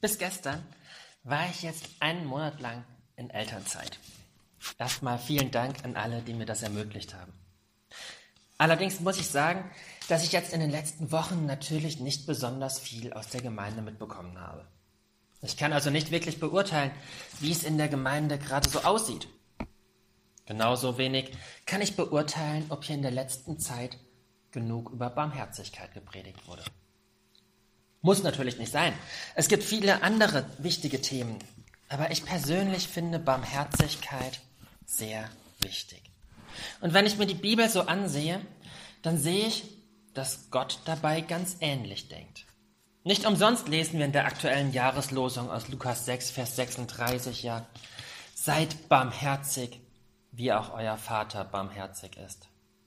Bis gestern war ich jetzt einen Monat lang in Elternzeit. Erstmal vielen Dank an alle, die mir das ermöglicht haben. Allerdings muss ich sagen, dass ich jetzt in den letzten Wochen natürlich nicht besonders viel aus der Gemeinde mitbekommen habe. Ich kann also nicht wirklich beurteilen, wie es in der Gemeinde gerade so aussieht. Genauso wenig kann ich beurteilen, ob hier in der letzten Zeit genug über Barmherzigkeit gepredigt wurde. Muss natürlich nicht sein. Es gibt viele andere wichtige Themen. Aber ich persönlich finde Barmherzigkeit sehr wichtig. Und wenn ich mir die Bibel so ansehe, dann sehe ich, dass Gott dabei ganz ähnlich denkt. Nicht umsonst lesen wir in der aktuellen Jahreslosung aus Lukas 6, Vers 36 ja: Seid barmherzig, wie auch euer Vater barmherzig ist.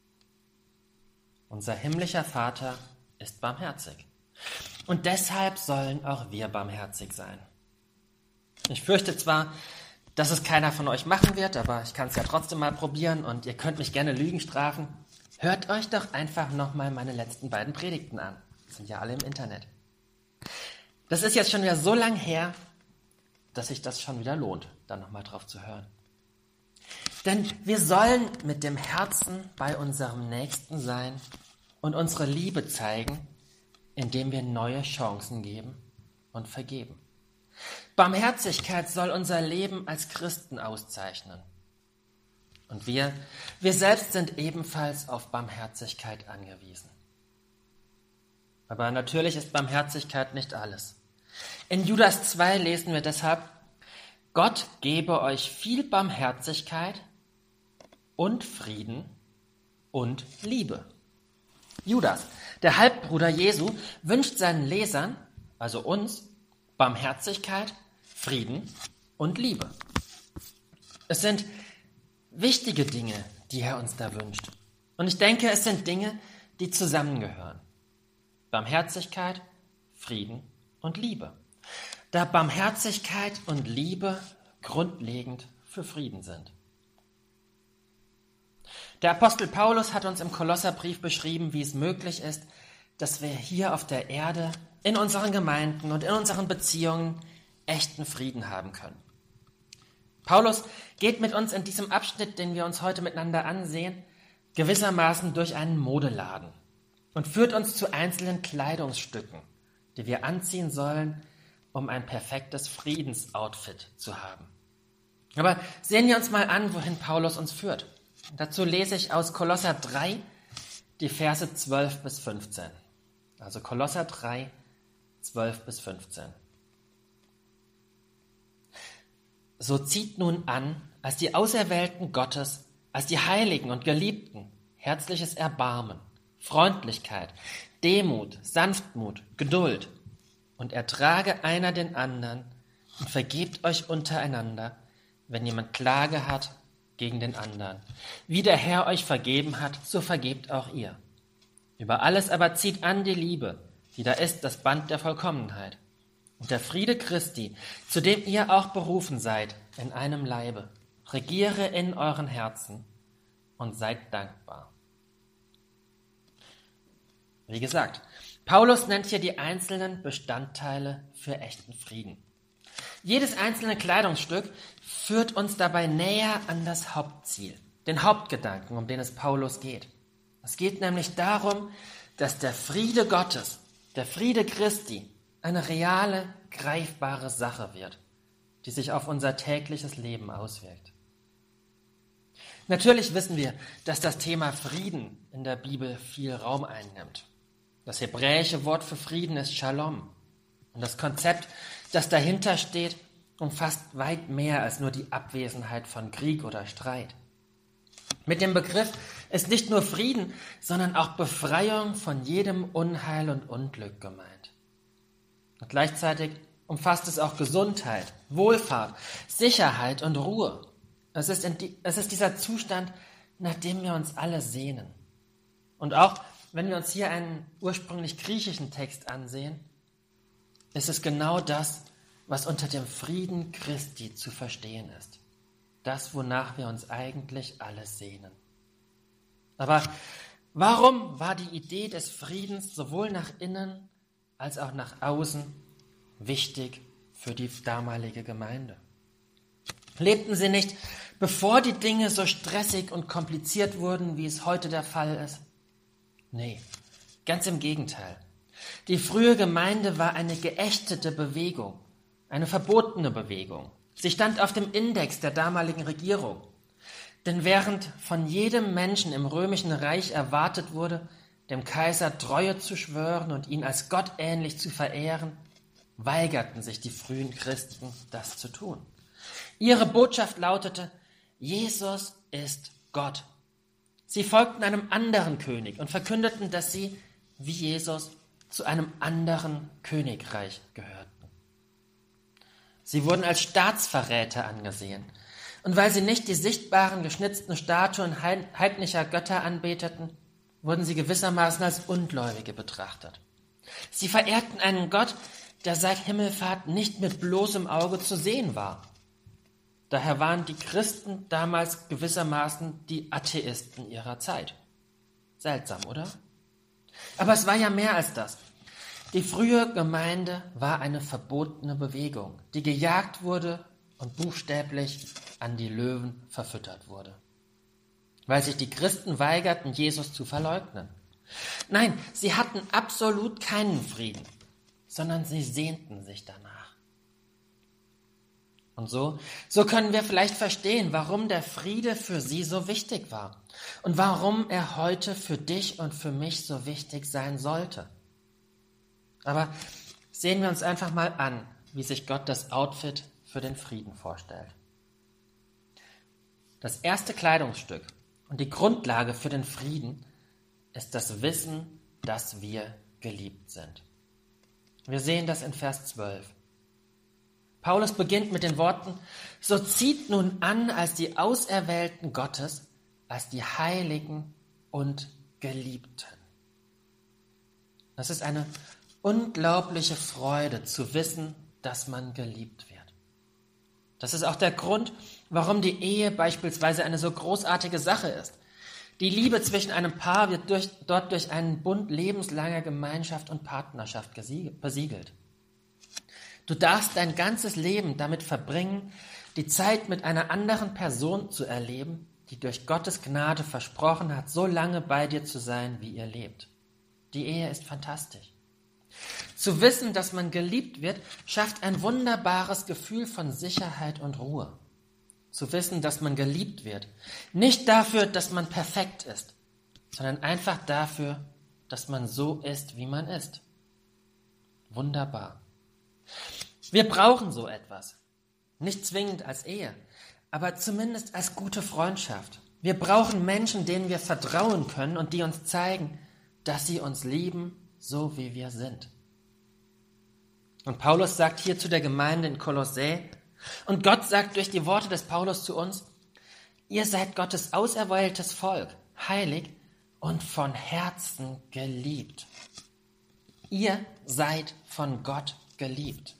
Unser himmlischer Vater ist barmherzig. Und deshalb sollen auch wir barmherzig sein. Ich fürchte zwar, dass es keiner von euch machen wird, aber ich kann es ja trotzdem mal probieren und ihr könnt mich gerne Lügen strafen. Hört euch doch einfach nochmal meine letzten beiden Predigten an. Sind ja alle im Internet. Das ist jetzt schon wieder so lang her, dass sich das schon wieder lohnt, da nochmal drauf zu hören. Denn wir sollen mit dem Herzen bei unserem Nächsten sein und unsere Liebe zeigen, indem wir neue Chancen geben und vergeben. Barmherzigkeit soll unser Leben als Christen auszeichnen. Und wir selbst sind ebenfalls auf Barmherzigkeit angewiesen. Aber natürlich ist Barmherzigkeit nicht alles. In Judas 2 lesen wir deshalb: Gott gebe euch viel Barmherzigkeit und Frieden und Liebe. Judas, der Halbbruder Jesu, wünscht seinen Lesern, also uns, Barmherzigkeit, Frieden und Liebe. Es sind wichtige Dinge, die er uns da wünscht. Und ich denke, es sind Dinge, die zusammengehören. Barmherzigkeit, Frieden und Liebe. Da Barmherzigkeit und Liebe grundlegend für Frieden sind. Der Apostel Paulus hat uns im Kolosserbrief beschrieben, wie es möglich ist, dass wir hier auf der Erde, in unseren Gemeinden und in unseren Beziehungen echten Frieden haben können. Paulus geht mit uns in diesem Abschnitt, den wir uns heute miteinander ansehen, gewissermaßen durch einen Modeladen und führt uns zu einzelnen Kleidungsstücken, die wir anziehen sollen, um ein perfektes Friedensoutfit zu haben. Aber sehen wir uns mal an, wohin Paulus uns führt. Dazu lese ich aus Kolosser 3 die Verse 12 bis 15. Also Kolosser 3, 12 bis 15. So zieht nun an, als die Auserwählten Gottes, als die Heiligen und Geliebten, herzliches Erbarmen, Freundlichkeit, Demut, Sanftmut, Geduld, und ertrage einer den anderen und vergebt euch untereinander, wenn jemand Klage hat gegen den anderen. Wie der Herr euch vergeben hat, so vergebt auch ihr. Über alles aber zieht an die Liebe, die da ist das Band der Vollkommenheit. Und der Friede Christi, zu dem ihr auch berufen seid, in einem Leibe, regiere in euren Herzen und seid dankbar. Wie gesagt, Paulus nennt hier die einzelnen Bestandteile für echten Frieden. Jedes einzelne Kleidungsstück führt uns dabei näher an das Hauptziel, den Hauptgedanken, um den es Paulus geht. Es geht nämlich darum, dass der Friede Gottes, der Friede Christi, eine reale, greifbare Sache wird, die sich auf unser tägliches Leben auswirkt. Natürlich wissen wir, dass das Thema Frieden in der Bibel viel Raum einnimmt. Das hebräische Wort für Frieden ist Shalom. Und das Konzept, das dahinter steht, umfasst weit mehr als nur die Abwesenheit von Krieg oder Streit. Mit dem Begriff ist nicht nur Frieden, sondern auch Befreiung von jedem Unheil und Unglück gemeint. Und gleichzeitig umfasst es auch Gesundheit, Wohlfahrt, Sicherheit und Ruhe. Es ist dieser Zustand, nach dem wir uns alle sehnen. Und auch wenn wir uns hier einen ursprünglich griechischen Text ansehen, ist es genau das, was unter dem Frieden Christi zu verstehen ist. Das, wonach wir uns eigentlich alle sehnen. Aber warum war die Idee des Friedens sowohl nach innen als auch nach außen wichtig für die damalige Gemeinde. Lebten sie nicht, bevor die Dinge so stressig und kompliziert wurden, wie es heute der Fall ist? Nee, ganz im Gegenteil. Die frühe Gemeinde war eine geächtete Bewegung, eine verbotene Bewegung. Sie stand auf dem Index der damaligen Regierung. Denn während von jedem Menschen im römischen Reich erwartet wurde, dem Kaiser Treue zu schwören und ihn als Gott ähnlich zu verehren, weigerten sich die frühen Christen, das zu tun. Ihre Botschaft lautete: Jesus ist Gott. Sie folgten einem anderen König und verkündeten, dass sie, wie Jesus, zu einem anderen Königreich gehörten. Sie wurden als Staatsverräter angesehen. Und weil sie nicht die sichtbaren geschnitzten Statuen heidnischer Götter anbeteten, wurden sie gewissermaßen als Ungläubige betrachtet. Sie verehrten einen Gott, der seit Himmelfahrt nicht mit bloßem Auge zu sehen war. Daher waren die Christen damals gewissermaßen die Atheisten ihrer Zeit. Seltsam, oder? Aber es war ja mehr als das. Die frühe Gemeinde war eine verbotene Bewegung, die gejagt wurde und buchstäblich an die Löwen verfüttert wurde, weil sich die Christen weigerten, Jesus zu verleugnen. Nein, sie hatten absolut keinen Frieden, sondern sie sehnten sich danach. Und so können wir vielleicht verstehen, warum der Friede für sie so wichtig war und warum er heute für dich und für mich so wichtig sein sollte. Aber sehen wir uns einfach mal an, wie sich Gott das Outfit für den Frieden vorstellt. Das erste Kleidungsstück und die Grundlage für den Frieden ist das Wissen, dass wir geliebt sind. Wir sehen das in Vers 12. Paulus beginnt mit den Worten: So zieht nun an als die Auserwählten Gottes, als die Heiligen und Geliebten. Das ist eine unglaubliche Freude zu wissen, dass man geliebt wird. Das ist auch der Grund, warum die Ehe beispielsweise eine so großartige Sache ist. Die Liebe zwischen einem Paar wird dort durch einen Bund lebenslanger Gemeinschaft und Partnerschaft besiegelt. Du darfst dein ganzes Leben damit verbringen, die Zeit mit einer anderen Person zu erleben, die durch Gottes Gnade versprochen hat, so lange bei dir zu sein, wie ihr lebt. Die Ehe ist fantastisch. Zu wissen, dass man geliebt wird, schafft ein wunderbares Gefühl von Sicherheit und Ruhe. Zu wissen, dass man geliebt wird, nicht dafür, dass man perfekt ist, sondern einfach dafür, dass man so ist, wie man ist. Wunderbar. Wir brauchen so etwas. Nicht zwingend als Ehe, aber zumindest als gute Freundschaft. Wir brauchen Menschen, denen wir vertrauen können und die uns zeigen, dass sie uns lieben, so wie wir sind. Und Paulus sagt hier zu der Gemeinde in Kolossä, und Gott sagt durch die Worte des Paulus zu uns: Ihr seid Gottes auserwähltes Volk, heilig und von Herzen geliebt. Ihr seid von Gott geliebt.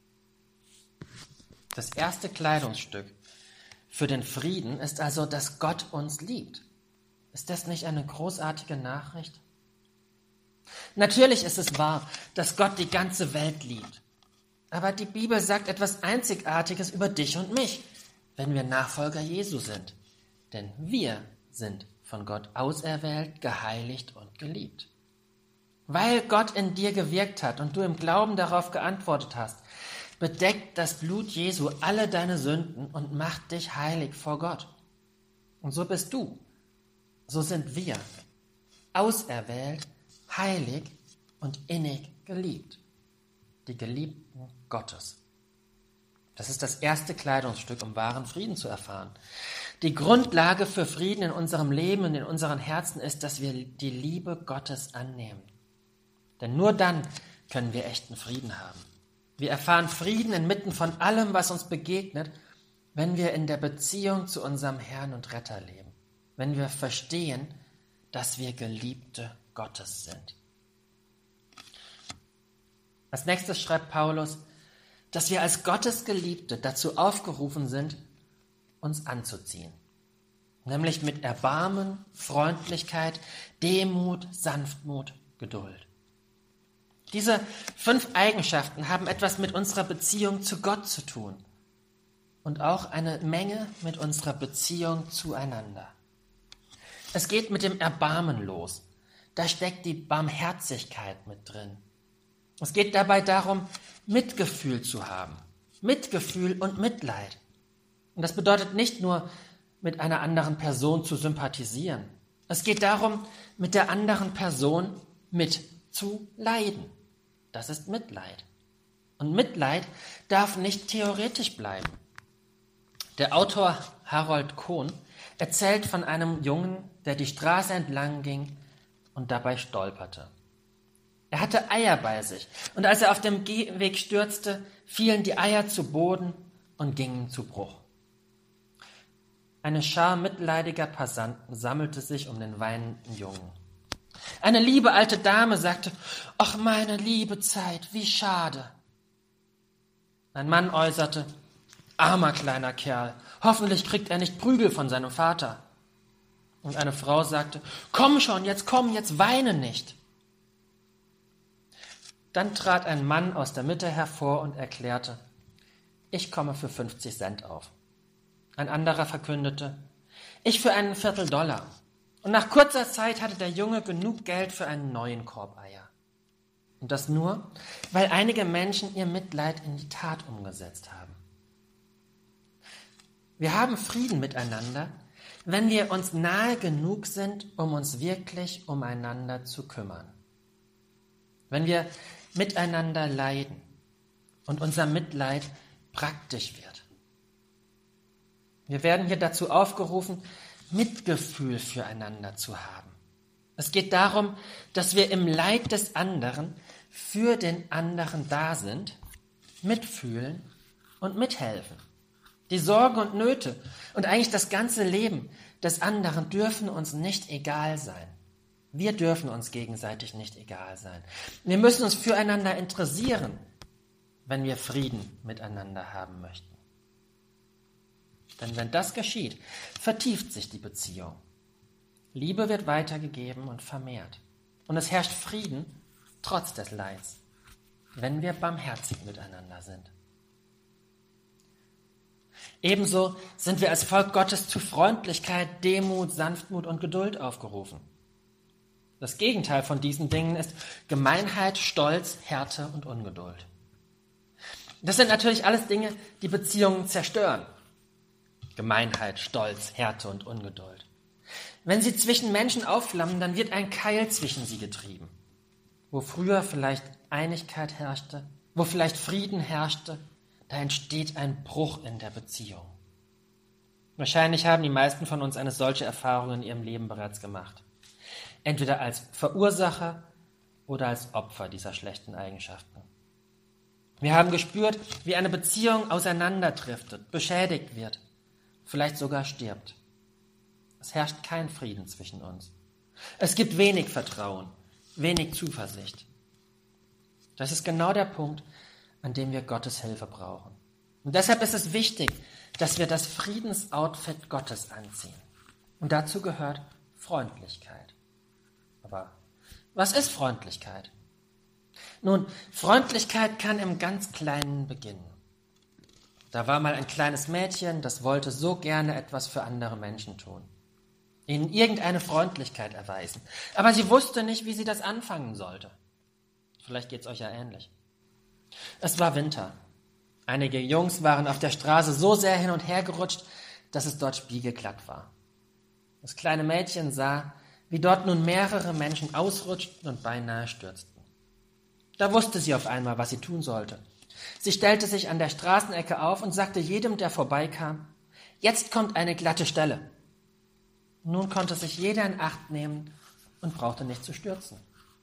Das erste Kleidungsstück für den Frieden ist also, dass Gott uns liebt. Ist das nicht eine großartige Nachricht? Natürlich ist es wahr, dass Gott die ganze Welt liebt. Aber die Bibel sagt etwas Einzigartiges über dich und mich, wenn wir Nachfolger Jesu sind. Denn wir sind von Gott auserwählt, geheiligt und geliebt. Weil Gott in dir gewirkt hat und du im Glauben darauf geantwortet hast, bedeckt das Blut Jesu alle deine Sünden und macht dich heilig vor Gott. Und so bist du, so sind wir, auserwählt, heilig und innig geliebt. Die Geliebten Gottes. Das ist das erste Kleidungsstück, um wahren Frieden zu erfahren. Die Grundlage für Frieden in unserem Leben und in unseren Herzen ist, dass wir die Liebe Gottes annehmen. Denn nur dann können wir echten Frieden haben. Wir erfahren Frieden inmitten von allem, was uns begegnet, wenn wir in der Beziehung zu unserem Herrn und Retter leben. Wenn wir verstehen, dass wir Geliebte Gottes sind. Als nächstes schreibt Paulus, dass wir als Gottes Geliebte dazu aufgerufen sind, uns anzuziehen. Nämlich mit Erbarmen, Freundlichkeit, Demut, Sanftmut, Geduld. Diese 5 Eigenschaften haben etwas mit unserer Beziehung zu Gott zu tun und auch eine Menge mit unserer Beziehung zueinander. Es geht mit dem Erbarmen los. Da steckt die Barmherzigkeit mit drin. Es geht dabei darum, Mitgefühl zu haben. Mitgefühl und Mitleid. Und das bedeutet nicht nur, mit einer anderen Person zu sympathisieren. Es geht darum, mit der anderen Person mitzuleiden. Das ist Mitleid. Und Mitleid darf nicht theoretisch bleiben. Der Autor Harold Kohn erzählt von einem Jungen, der die Straße entlang ging und dabei stolperte. Er hatte Eier bei sich und als er auf dem Gehweg stürzte, fielen die Eier zu Boden und gingen zu Bruch. Eine Schar mitleidiger Passanten sammelte sich um den weinenden Jungen. Eine liebe alte Dame sagte, »Ach, meine liebe Zeit, wie schade!« Ein Mann äußerte, »Armer kleiner Kerl, hoffentlich kriegt er nicht Prügel von seinem Vater.« Und eine Frau sagte, »Komm schon, jetzt komm, jetzt weine nicht.« Dann trat ein Mann aus der Mitte hervor und erklärte, »Ich komme für 50 Cent auf.« Ein anderer verkündete, »Ich für einen $0,25«. Und nach kurzer Zeit hatte der Junge genug Geld für einen neuen Korb Eier. Und das nur, weil einige Menschen ihr Mitleid in die Tat umgesetzt haben. Wir haben Frieden miteinander, wenn wir uns nahe genug sind, um uns wirklich umeinander zu kümmern. Wenn wir miteinander leiden und unser Mitleid praktisch wird. Wir werden hier dazu aufgerufen, Mitgefühl füreinander zu haben. Es geht darum, dass wir im Leid des anderen für den anderen da sind, mitfühlen und mithelfen. Die Sorgen und Nöte und eigentlich das ganze Leben des anderen dürfen uns nicht egal sein. Wir dürfen uns gegenseitig nicht egal sein. Wir müssen uns füreinander interessieren, wenn wir Frieden miteinander haben möchten. Denn wenn das geschieht, vertieft sich die Beziehung. Liebe wird weitergegeben und vermehrt. Und es herrscht Frieden trotz des Leids, wenn wir barmherzig miteinander sind. Ebenso sind wir als Volk Gottes zu Freundlichkeit, Demut, Sanftmut und Geduld aufgerufen. Das Gegenteil von diesen Dingen ist Gemeinheit, Stolz, Härte und Ungeduld. Das sind natürlich alles Dinge, die Beziehungen zerstören. Gemeinheit, Stolz, Härte und Ungeduld. Wenn sie zwischen Menschen aufflammen, dann wird ein Keil zwischen sie getrieben. Wo früher vielleicht Einigkeit herrschte, wo vielleicht Frieden herrschte, da entsteht ein Bruch in der Beziehung. Wahrscheinlich haben die meisten von uns eine solche Erfahrung in ihrem Leben bereits gemacht. Entweder als Verursacher oder als Opfer dieser schlechten Eigenschaften. Wir haben gespürt, wie eine Beziehung auseinanderdriftet, beschädigt wird, vielleicht sogar stirbt. Es herrscht kein Frieden zwischen uns. Es gibt wenig Vertrauen, wenig Zuversicht. Das ist genau der Punkt, an dem wir Gottes Hilfe brauchen. Und deshalb ist es wichtig, dass wir das Friedensoutfit Gottes anziehen. Und dazu gehört Freundlichkeit. Aber was ist Freundlichkeit? Nun, Freundlichkeit kann im ganz Kleinen beginnen. Da war mal ein kleines Mädchen, das wollte so gerne etwas für andere Menschen tun. Ihnen irgendeine Freundlichkeit erweisen. Aber sie wusste nicht, wie sie das anfangen sollte. Vielleicht geht's euch ja ähnlich. Es war Winter. Einige Jungs waren auf der Straße so sehr hin und her gerutscht, dass es dort spiegelglatt war. Das kleine Mädchen sah, wie dort nun mehrere Menschen ausrutschten und beinahe stürzten. Da wusste sie auf einmal, was sie tun sollte. Sie stellte sich an der Straßenecke auf und sagte jedem, der vorbeikam, »Jetzt kommt eine glatte Stelle.« Nun konnte sich jeder in Acht nehmen und brauchte nicht zu stürzen.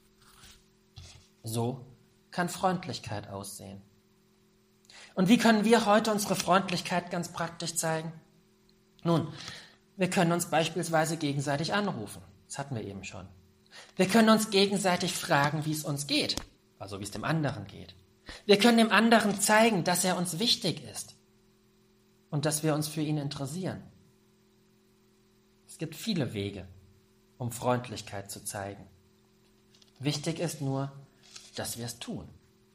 So kann Freundlichkeit aussehen. Und wie können wir heute unsere Freundlichkeit ganz praktisch zeigen? Nun, wir können uns beispielsweise gegenseitig anrufen. Das hatten wir eben schon. Wir können uns gegenseitig fragen, wie es uns geht, also wie es dem anderen geht. Wir können dem anderen zeigen, dass er uns wichtig ist und dass wir uns für ihn interessieren. Es gibt viele Wege, um Freundlichkeit zu zeigen. Wichtig ist nur, dass wir es tun.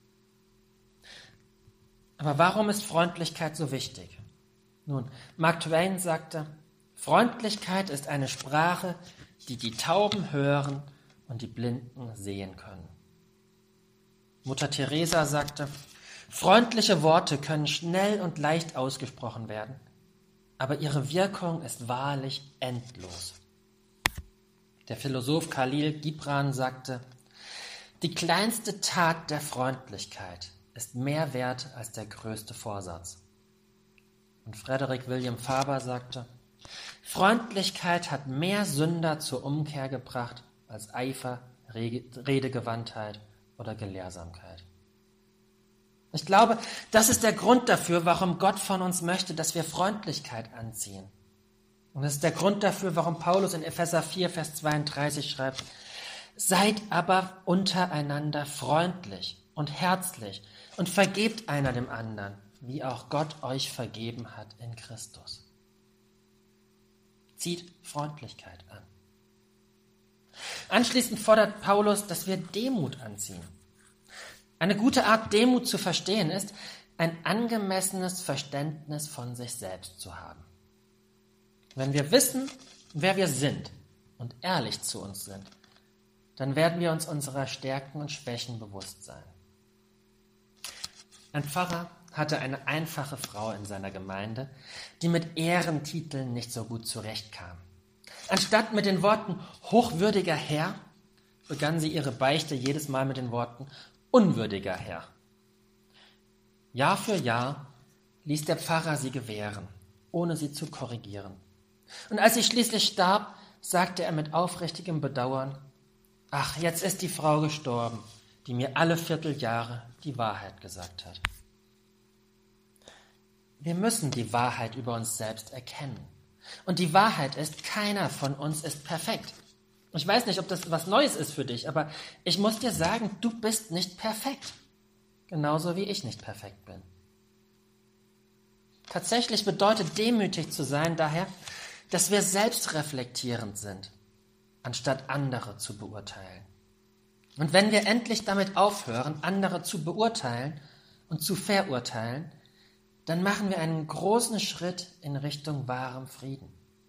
Aber warum ist Freundlichkeit so wichtig? Nun, Mark Twain sagte, Freundlichkeit ist eine Sprache, die die Tauben hören und die Blinden sehen können. Mutter Teresa sagte, freundliche Worte können schnell und leicht ausgesprochen werden, aber ihre Wirkung ist wahrlich endlos. Der Philosoph Khalil Gibran sagte, die kleinste Tat der Freundlichkeit ist mehr wert als der größte Vorsatz. Und Frederick William Faber sagte, Freundlichkeit hat mehr Sünder zur Umkehr gebracht als Eifer, Redegewandtheit oder Gelehrsamkeit. Ich glaube, das ist der Grund dafür, warum Gott von uns möchte, dass wir Freundlichkeit anziehen. Und das ist der Grund dafür, warum Paulus in Epheser 4, Vers 32 schreibt, seid aber untereinander freundlich und herzlich und vergebt einer dem anderen, wie auch Gott euch vergeben hat in Christus. Zieht Freundlichkeit an. Anschließend fordert Paulus, dass wir Demut anziehen. Eine gute Art, Demut zu verstehen, ist, ein angemessenes Verständnis von sich selbst zu haben. Wenn wir wissen, wer wir sind und ehrlich zu uns sind, dann werden wir uns unserer Stärken und Schwächen bewusst sein. Ein Pfarrer hatte eine einfache Frau in seiner Gemeinde, die mit Ehrentiteln nicht so gut zurechtkam. Anstatt mit den Worten hochwürdiger Herr, begann sie ihre Beichte jedes Mal mit den Worten unwürdiger Herr. Jahr für Jahr ließ der Pfarrer sie gewähren, ohne sie zu korrigieren. Und als sie schließlich starb, sagte er mit aufrichtigem Bedauern, ach, jetzt ist die Frau gestorben, die mir alle Vierteljahre die Wahrheit gesagt hat. Wir müssen die Wahrheit über uns selbst erkennen. Und die Wahrheit ist, keiner von uns ist perfekt. Ich weiß nicht, ob das was Neues ist für dich, aber ich muss dir sagen, du bist nicht perfekt. Genauso wie ich nicht perfekt bin. Tatsächlich bedeutet demütig zu sein daher, dass wir selbstreflektierend sind, anstatt andere zu beurteilen. Und wenn wir endlich damit aufhören, andere zu beurteilen und zu verurteilen, dann machen wir einen großen Schritt in Richtung wahrem Frieden.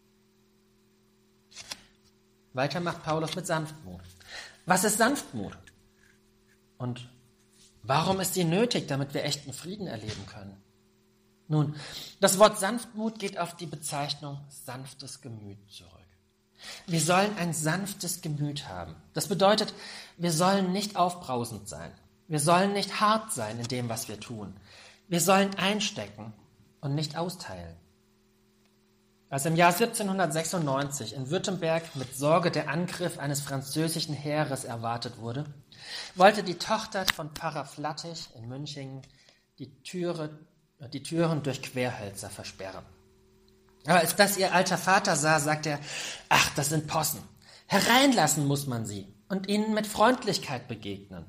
Weiter macht Paulus mit Sanftmut. Was ist Sanftmut? Und warum ist sie nötig, damit wir echten Frieden erleben können? Nun, das Wort Sanftmut geht auf die Bezeichnung sanftes Gemüt zurück. Wir sollen ein sanftes Gemüt haben. Das bedeutet, wir sollen nicht aufbrausend sein. Wir sollen nicht hart sein in dem, was wir tun. Wir sollen einstecken und nicht austeilen. Als im Jahr 1796 in Württemberg mit Sorge der Angriff eines französischen Heeres erwartet wurde, wollte die Tochter von Pfarrer Flattig in Münchingen die Türen durch Querhölzer versperren. Aber als das ihr alter Vater sah, sagte er, ach, das sind Possen. Hereinlassen muss man sie und ihnen mit Freundlichkeit begegnen.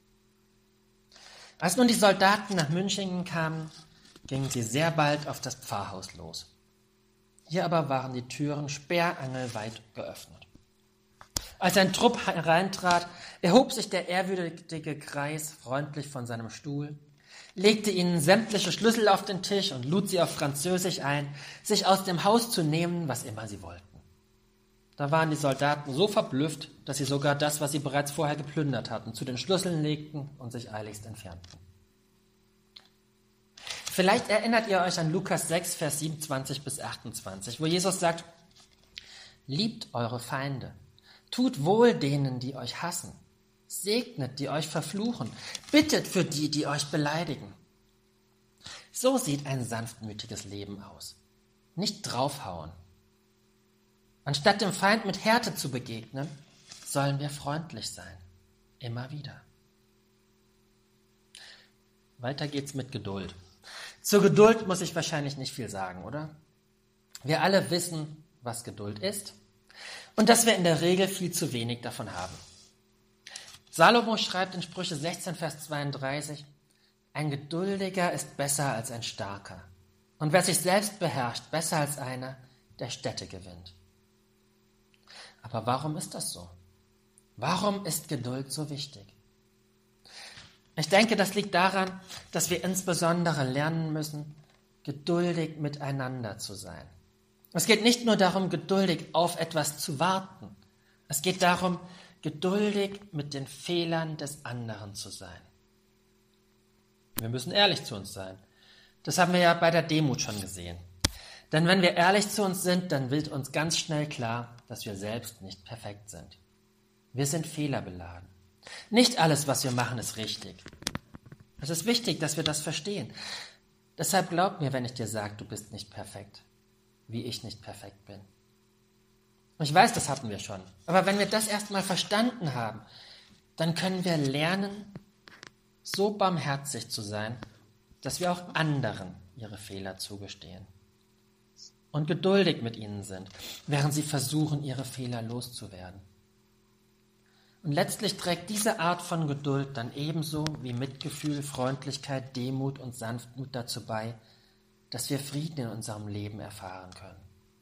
Als nun die Soldaten nach Münchingen kamen, gingen sie sehr bald auf das Pfarrhaus los. Hier aber waren die Türen sperrangelweit geöffnet. Als ein Trupp hereintrat, erhob sich der ehrwürdige Greis freundlich von seinem Stuhl, legte ihnen sämtliche Schlüssel auf den Tisch und lud sie auf Französisch ein, sich aus dem Haus zu nehmen, was immer sie wollten. Da waren die Soldaten so verblüfft, dass sie sogar das, was sie bereits vorher geplündert hatten, zu den Schlüsseln legten und sich eiligst entfernten. Vielleicht erinnert ihr euch an Lukas 6, Vers 27 bis 28, wo Jesus sagt, liebt eure Feinde, tut wohl denen, die euch hassen, segnet, die euch verfluchen, bittet für die, die euch beleidigen. So sieht ein sanftmütiges Leben aus. Nicht draufhauen. Anstatt dem Feind mit Härte zu begegnen, sollen wir freundlich sein. Immer wieder. Weiter geht's mit Geduld. Zur Geduld muss ich wahrscheinlich nicht viel sagen, oder? Wir alle wissen, was Geduld ist und dass wir in der Regel viel zu wenig davon haben. Salomo schreibt in Sprüche 16, Vers 32, ein Geduldiger ist besser als ein Starker und wer sich selbst beherrscht, besser als einer, der Städte gewinnt. Aber warum ist das so? Warum ist Geduld so wichtig? Ich denke, das liegt daran, dass wir insbesondere lernen müssen, geduldig miteinander zu sein. Es geht nicht nur darum, geduldig auf etwas zu warten. Es geht darum, geduldig mit den Fehlern des anderen zu sein. Wir müssen ehrlich zu uns sein. Das haben wir ja bei der Demut schon gesehen. Denn wenn wir ehrlich zu uns sind, dann wird uns ganz schnell klar, dass wir selbst nicht perfekt sind. Wir sind fehlerbeladen. Nicht alles, was wir machen, ist richtig. Es ist wichtig, dass wir das verstehen. Deshalb glaub mir, wenn ich dir sage, du bist nicht perfekt, wie ich nicht perfekt bin. Ich weiß, das hatten wir schon. Aber wenn wir das erstmal verstanden haben, dann können wir lernen, so barmherzig zu sein, dass wir auch anderen ihre Fehler zugestehen und geduldig mit ihnen sind, während sie versuchen, ihre Fehler loszuwerden. Und letztlich trägt diese Art von Geduld dann ebenso wie Mitgefühl, Freundlichkeit, Demut und Sanftmut dazu bei, dass wir Frieden in unserem Leben erfahren können.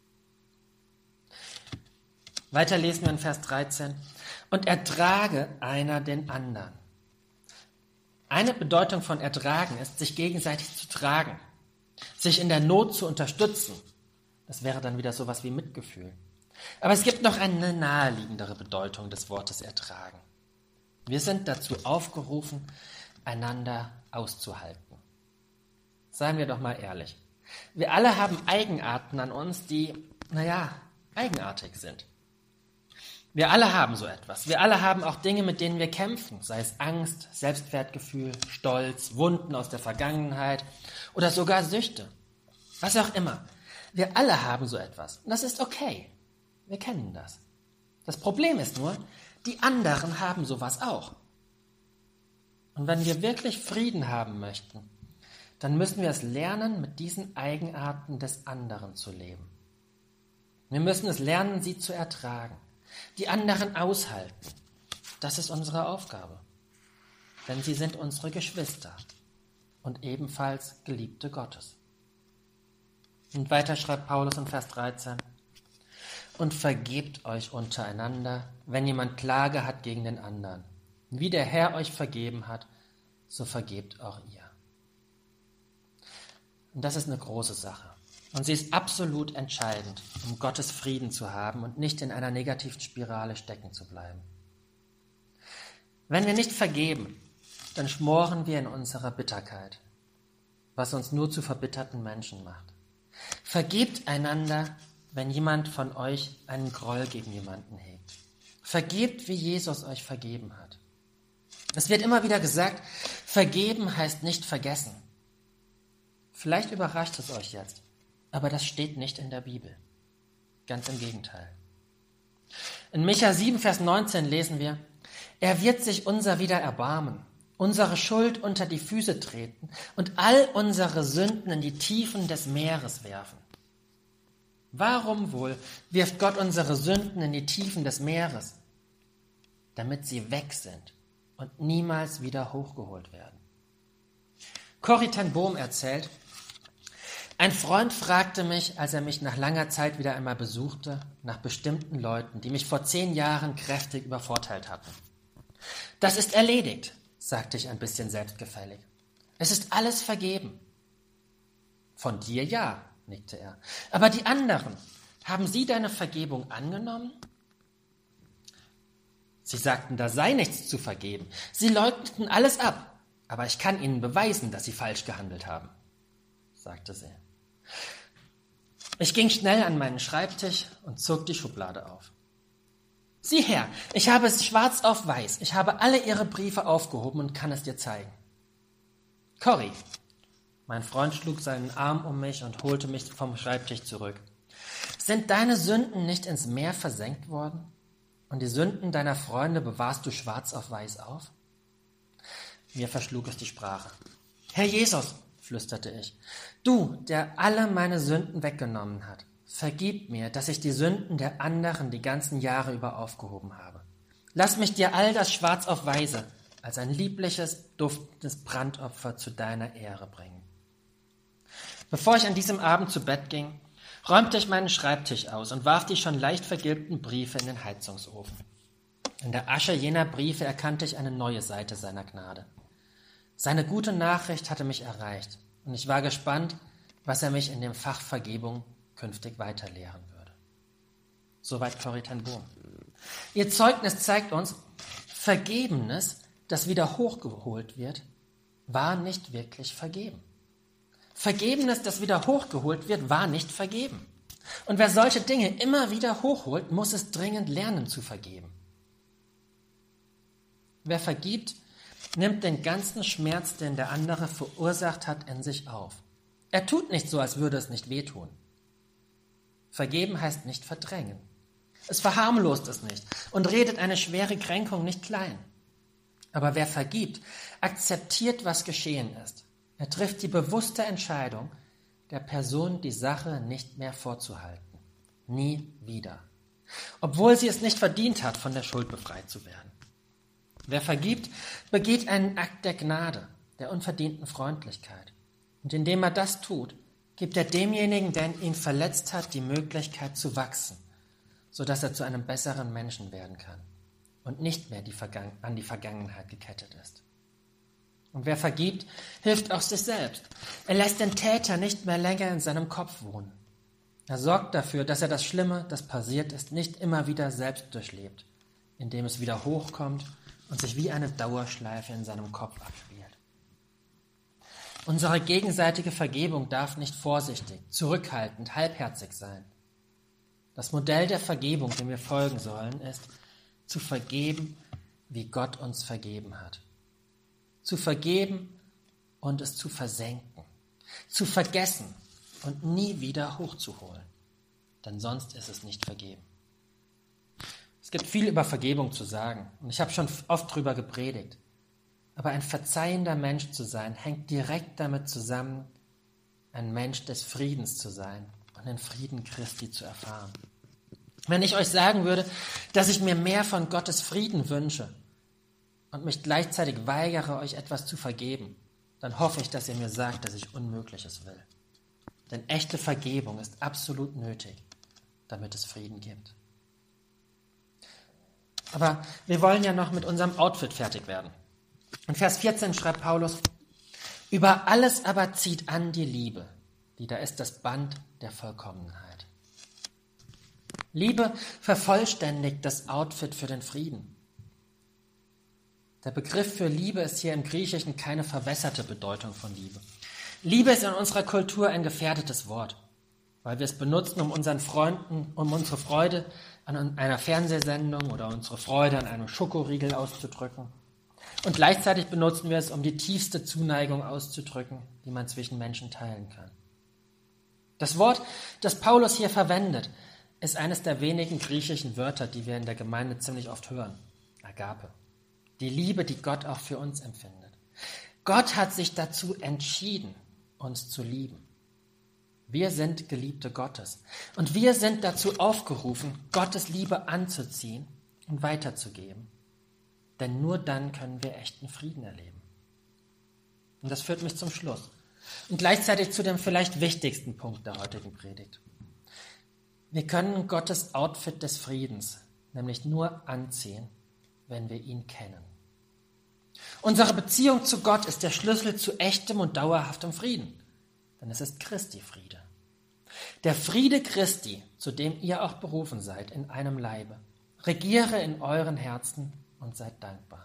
Weiter lesen wir in Vers 13. Und ertrage einer den anderen. Eine Bedeutung von ertragen ist, sich gegenseitig zu tragen, sich in der Not zu unterstützen. Das wäre dann wieder sowas wie Mitgefühl. Aber es gibt noch eine naheliegendere Bedeutung des Wortes ertragen. Wir sind dazu aufgerufen, einander auszuhalten. Seien wir doch mal ehrlich. Wir alle haben Eigenarten an uns, die, eigenartig sind. Wir alle haben so etwas. Wir alle haben auch Dinge, mit denen wir kämpfen, sei es Angst, Selbstwertgefühl, Stolz, Wunden aus der Vergangenheit oder sogar Süchte. Was auch immer. Wir alle haben so etwas. Und das ist okay. Wir kennen das. Das Problem ist nur, die anderen haben sowas auch. Und wenn wir wirklich Frieden haben möchten, dann müssen wir es lernen, mit diesen Eigenarten des anderen zu leben. Wir müssen es lernen, sie zu ertragen, die anderen aushalten. Das ist unsere Aufgabe. Denn sie sind unsere Geschwister und ebenfalls Geliebte Gottes. Und weiter schreibt Paulus in Vers 13. Und vergebt euch untereinander, wenn jemand Klage hat gegen den anderen. Wie der Herr euch vergeben hat, so vergebt auch ihr. Und das ist eine große Sache. Und sie ist absolut entscheidend, um Gottes Frieden zu haben und nicht in einer negativen Spirale stecken zu bleiben. Wenn wir nicht vergeben, dann schmoren wir in unserer Bitterkeit, was uns nur zu verbitterten Menschen macht. Vergebt einander, wenn jemand von euch einen Groll gegen jemanden hegt. Vergebt, wie Jesus euch vergeben hat. Es wird immer wieder gesagt, vergeben heißt nicht vergessen. Vielleicht überrascht es euch jetzt, aber das steht nicht in der Bibel. Ganz im Gegenteil. In Micha 7, Vers 19 lesen wir, er wird sich unser wieder erbarmen, unsere Schuld unter die Füße treten und all unsere Sünden in die Tiefen des Meeres werfen. Warum wohl wirft Gott unsere Sünden in die Tiefen des Meeres? Damit sie weg sind und niemals wieder hochgeholt werden. Corrie ten Boom erzählt, ein Freund fragte mich, als er mich nach langer Zeit wieder einmal besuchte, nach bestimmten Leuten, die mich vor 10 Jahren kräftig übervorteilt hatten. Das ist erledigt, sagte ich ein bisschen selbstgefällig. Es ist alles vergeben. Von dir ja, nickte er. Aber die anderen, haben sie deine Vergebung angenommen? Sie sagten, da sei nichts zu vergeben. Sie leugneten alles ab. Aber ich kann ihnen beweisen, dass sie falsch gehandelt haben, sagte sie. Ich ging schnell an meinen Schreibtisch und zog die Schublade auf. Sieh her, ich habe es schwarz auf weiß. Ich habe alle ihre Briefe aufgehoben und kann es dir zeigen. Corrie, mein Freund schlug seinen Arm um mich und holte mich vom Schreibtisch zurück. Sind deine Sünden nicht ins Meer versenkt worden? Und die Sünden deiner Freunde bewahrst du schwarz auf weiß auf? Mir verschlug es die Sprache. Herr Jesus, flüsterte ich, du, der alle meine Sünden weggenommen hat, vergib mir, dass ich die Sünden der anderen die ganzen Jahre über aufgehoben habe. Lass mich dir all das schwarz auf weiße als ein liebliches, duftendes Brandopfer zu deiner Ehre bringen. Bevor ich an diesem Abend zu Bett ging, räumte ich meinen Schreibtisch aus und warf die schon leicht vergilbten Briefe in den Heizungsofen. In der Asche jener Briefe erkannte ich eine neue Seite seiner Gnade. Seine gute Nachricht hatte mich erreicht und ich war gespannt, was er mich in dem Fach Vergebung künftig weiterlehren würde. Soweit Corrie ten Boom. Ihr Zeugnis zeigt uns, Vergebenes, das wieder hochgeholt wird, war nicht wirklich vergeben. Vergebenes, das wieder hochgeholt wird, war nicht vergeben. Und wer solche Dinge immer wieder hochholt, muss es dringend lernen zu vergeben. Wer vergibt, nimmt den ganzen Schmerz, den der andere verursacht hat, in sich auf. Er tut nicht so, als würde es nicht wehtun. Vergeben heißt nicht verdrängen. Es verharmlost es nicht und redet eine schwere Kränkung nicht klein. Aber wer vergibt, akzeptiert, was geschehen ist. Er trifft die bewusste Entscheidung, der Person die Sache nicht mehr vorzuhalten. Nie wieder. Obwohl sie es nicht verdient hat, von der Schuld befreit zu werden. Wer vergibt, begeht einen Akt der Gnade, der unverdienten Freundlichkeit. Und indem er das tut, gibt er demjenigen, der ihn verletzt hat, die Möglichkeit zu wachsen, sodass er zu einem besseren Menschen werden kann und nicht mehr an die Vergangenheit gekettet ist. Und wer vergibt, hilft auch sich selbst. Er lässt den Täter nicht mehr länger in seinem Kopf wohnen. Er sorgt dafür, dass er das Schlimme, das passiert ist, nicht immer wieder selbst durchlebt, indem es wieder hochkommt und sich wie eine Dauerschleife in seinem Kopf abspielt. Unsere gegenseitige Vergebung darf nicht vorsichtig, zurückhaltend, halbherzig sein. Das Modell der Vergebung, dem wir folgen sollen, ist, zu vergeben, wie Gott uns vergeben hat. Zu vergeben und es zu versenken. Zu vergessen und nie wieder hochzuholen. Denn sonst ist es nicht vergeben. Es gibt viel über Vergebung zu sagen und ich habe schon oft drüber gepredigt. Aber ein verzeihender Mensch zu sein, hängt direkt damit zusammen, ein Mensch des Friedens zu sein und den Frieden Christi zu erfahren. Wenn ich euch sagen würde, dass ich mir mehr von Gottes Frieden wünsche und mich gleichzeitig weigere, euch etwas zu vergeben, dann hoffe ich, dass ihr mir sagt, dass ich Unmögliches will. Denn echte Vergebung ist absolut nötig, damit es Frieden gibt. Aber wir wollen ja noch mit unserem Outfit fertig werden. In Vers 14 schreibt Paulus, über alles aber zieht an die Liebe, die da ist das Band der Vollkommenheit. Liebe vervollständigt das Outfit für den Frieden. Der Begriff für Liebe ist hier im Griechischen keine verwässerte Bedeutung von Liebe. Liebe ist in unserer Kultur ein gefährdetes Wort, weil wir es benutzen, um unseren Freunden, um unsere Freude an einer Fernsehsendung oder unsere Freude an einem Schokoriegel auszudrücken. Und gleichzeitig benutzen wir es, um die tiefste Zuneigung auszudrücken, die man zwischen Menschen teilen kann. Das Wort, das Paulus hier verwendet, ist eines der wenigen griechischen Wörter, die wir in der Gemeinde ziemlich oft hören. Agape. Die Liebe, die Gott auch für uns empfindet. Gott hat sich dazu entschieden, uns zu lieben. Wir sind Geliebte Gottes. Und wir sind dazu aufgerufen, Gottes Liebe anzuziehen und weiterzugeben. Denn nur dann können wir echten Frieden erleben. Und das führt mich zum Schluss. Und gleichzeitig zu dem vielleicht wichtigsten Punkt der heutigen Predigt. Wir können Gottes Outfit des Friedens nämlich nur anziehen, wenn wir ihn kennen. Unsere Beziehung zu Gott ist der Schlüssel zu echtem und dauerhaftem Frieden. Denn es ist Christi Friede. Der Friede Christi, zu dem ihr auch berufen seid, in einem Leibe, regiere in euren Herzen und seid dankbar.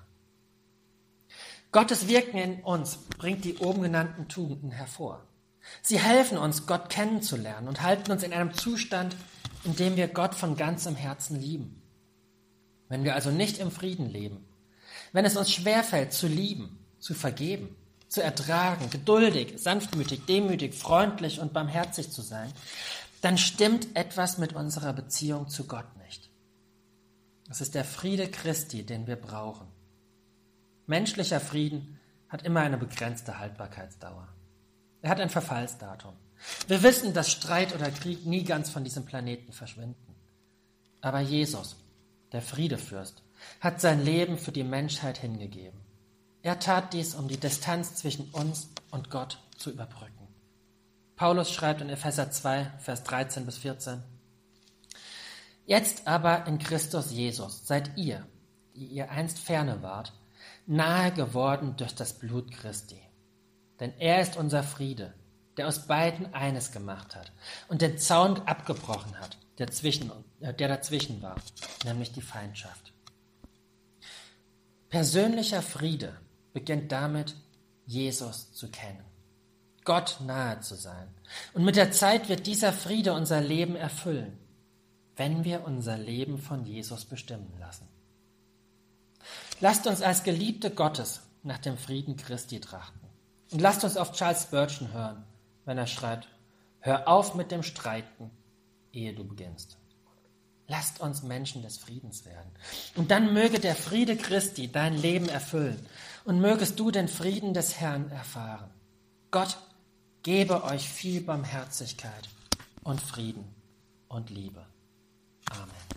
Gottes Wirken in uns bringt die oben genannten Tugenden hervor. Sie helfen uns, Gott kennenzulernen und halten uns in einem Zustand, in dem wir Gott von ganzem Herzen lieben. Wenn wir also nicht im Frieden leben, wenn es uns schwerfällt zu lieben, zu vergeben, zu ertragen, geduldig, sanftmütig, demütig, freundlich und barmherzig zu sein, dann stimmt etwas mit unserer Beziehung zu Gott nicht. Es ist der Friede Christi, den wir brauchen. Menschlicher Frieden hat immer eine begrenzte Haltbarkeitsdauer. Er hat ein Verfallsdatum. Wir wissen, dass Streit oder Krieg nie ganz von diesem Planeten verschwinden. Aber Jesus, der Friedefürst, hat sein Leben für die Menschheit hingegeben. Er tat dies, um die Distanz zwischen uns und Gott zu überbrücken. Paulus schreibt in Epheser 2, Vers 13 bis 14, Jetzt aber in Christus Jesus seid ihr, die ihr einst ferne wart, nahe geworden durch das Blut Christi. Denn er ist unser Friede, der aus beiden eines gemacht hat und den Zaun abgebrochen hat, der dazwischen war, nämlich die Feindschaft. Persönlicher Friede beginnt damit, Jesus zu kennen, Gott nahe zu sein. Und mit der Zeit wird dieser Friede unser Leben erfüllen, wenn wir unser Leben von Jesus bestimmen lassen. Lasst uns als Geliebte Gottes nach dem Frieden Christi trachten. Und lasst uns auf Charles Spurgeon hören, wenn er schreibt, hör auf mit dem Streiten, ehe du beginnst. Lasst uns Menschen des Friedens werden. Und dann möge der Friede Christi dein Leben erfüllen und mögest du den Frieden des Herrn erfahren. Gott gebe euch viel Barmherzigkeit und Frieden und Liebe. Amen.